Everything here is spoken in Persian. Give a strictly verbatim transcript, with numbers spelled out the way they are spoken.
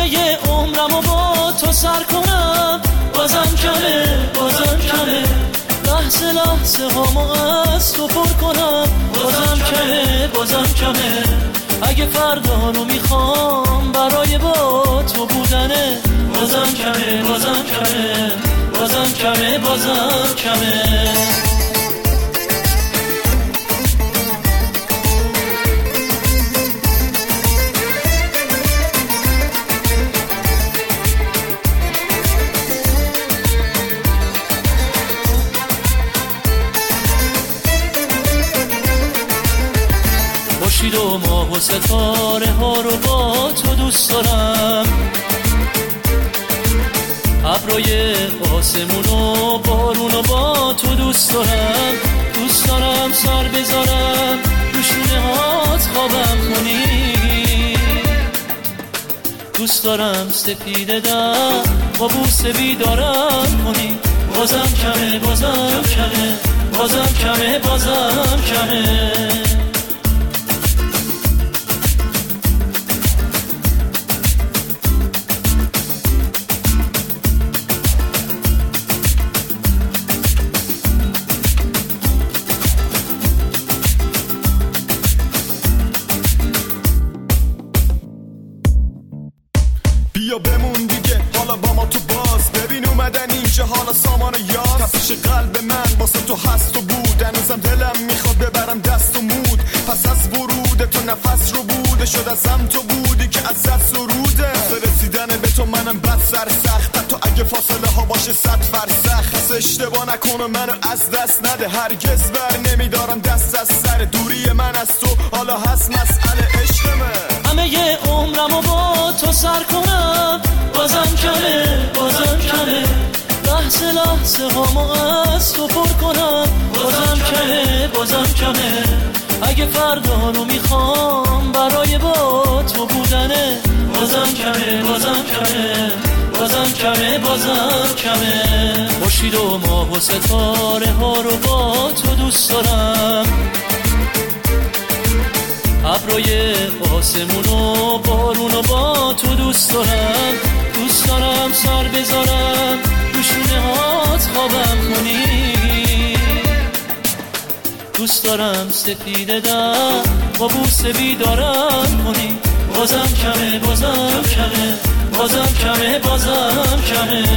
همه عمرمو با تو سر کنم، بازم کمه بازم کمه، لحظه لحظه هامو از تو پر کنم، بازم کمه بازم کمه. اگه فردا رو میخوام برای با تو بودنه، بازم کمه بازم کمه، بازم کمه بازم کمه. خورشید و ماه و ستاره ها رو با تو دوست دارم، ابرای آسمون و بارون رو با تو دوست دارم، دوست دارم سر بذارم رو شونه هات خوابم کنی، دوست دارم سپیده در با بوسه بیدارم کنی، بازم کمه بازم کمه، بازم کمه بازم کمه. بیا بمون دیگه حالا با ما تو باز، ببین اومدن اینجا حالا سامان یاد، تپش قلب من واسه تو هست و بود، هنوزم دلم میخواد ببرم دست و مود، پس از ورود تو نفس رو بوده شد ازم تو بودی که از دست سروده، رسیدن به تو منم بد سر سخت، تو اگه فاصله ها باشه صد فرسخ، پس اشتباه نکنه منو از دست نده، هرگز بر نمیدارم دست از سر دوری من از تو، حالا هست مسئله عشقمه. همه عمرمو با تو سر کنم، بازم کمه بازم کمه، لحظه لحظه هامو از تو پر کنم، بازم کمه بازم کمه. اگه فردا رو میخوام برای با تو بودنه، بازم کمه بازم کمه، بازم کمه بازم کمه. خورشید و ماه و ستاره ها رو با تو دوست دارم، ابرای آسمون و بارون و با تو دوست دارم، دوست دارم سر بذارم رو شونه هات خوابم کنی، دوست دارم سپیده در با بوسه بیدارم کنی، بازم کمه بازم کمه، بازم کمه بازم کمه.